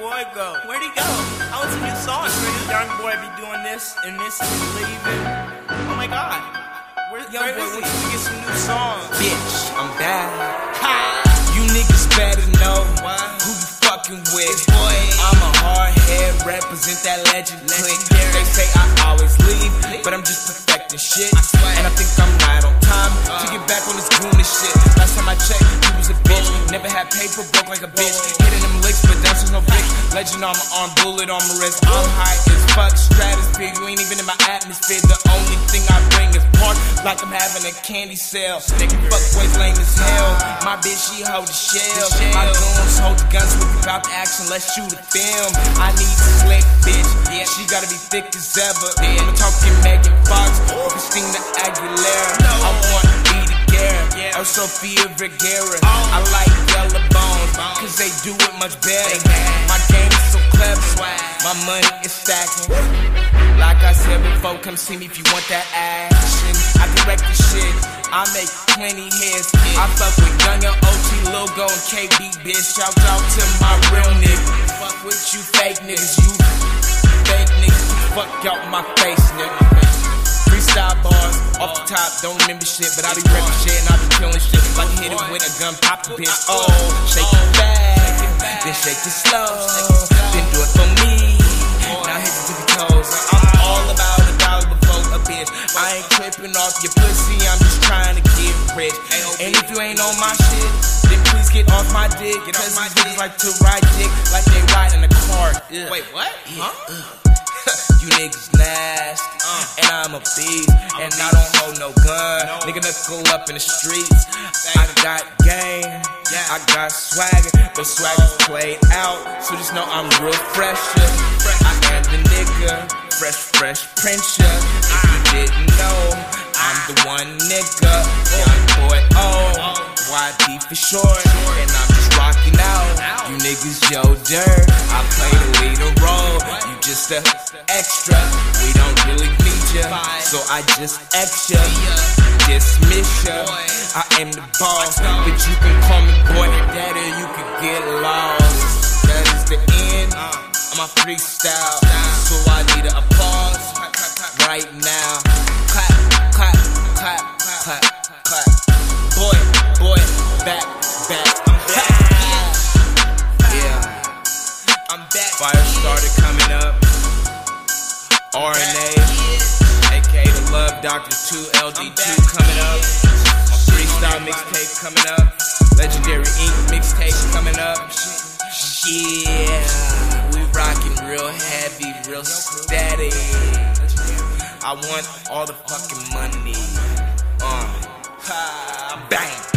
boy go? Where'd he go? I want some new songs. Where this young boy be doing this and this and leaving? Oh my god. Where is he? We get some new songs. Bitch, I'm back. Ha! You niggas better know who you fucking with. Boy, I'm a hard head, represent that legend clique. They say I always leave, but I'm just perfecting shit. And I think I'm right on time to get back on this goonish shit. Last time I checked, you was a bitch. Never had paper, broke like a bitch. Hitting them licks, but that's just no bitch. Legend on my arm, bullet on my wrist. I'm high as fuck, stratosphere. You ain't even in my atmosphere. The only thing I bring is park, like I'm having a candy sale. Nigga, fuck boys lame as hell. My bitch, she hold the shell. My goons hold the guns with me, about the action, let's shoot a film. I need a slick bitch, yeah, she gotta be thick as ever. I'm talking Megan Fox or Christina Aguilera. I want Rita Guerra or Sofia Vergara. I like yellow bones, cause they do it much better. My game is so clever, my money is stacking. Like I said before, come see me if you want that action. I direct the shit, I make plenty hits. I fuck with Young and OG, Logo and KB, bitch. Shout out to my real nigga. Fuck with you fake niggas, you fake niggas. Fuck out my face, nigga. Freestyle bars, off the top, don't remember shit, but I be reppin' shit and I be killing shit. Like you hit it with a gun, pop the bitch. Oh, shake it fast, then shake it slow, then do it for me. Now hit it to the toes. I'm all about a dollar before a bitch. I ain't tripping off your pussy, I'm just trying to get rich. And if you ain't on my shit, then please get off my dick. Cause my niggas like to ride dick like they ride in a car. Wait, what? You niggas nasty, and I'm a beast, and I don't hold no gun. Nigga knuckle up in the streets. I got game, I got swagger, but swagger's played out, so just know I'm real fresher. I am the nigga, fresh princer. If you didn't know, I'm the one nigga, young boy YD for short, and I'm just rocking out. You niggas yo dirt, I play the leader role. You just a extra, we don't really need ya, so I just extra, dismiss ya. I am the boss, but you can call me boy daddy, you can get lost. That is the end of my freestyle, so I need an applause right now. Clap, clap, clap, clap, clap. Boy, back. I'm back. Fire started coming up. RNA, aka the Love Doctor 2, LD2 coming up. My freestyle mixtape coming up. Legendary Ink mixtape coming up. Yeah, we rocking real heavy, real steady. I want all the fucking money. Bang.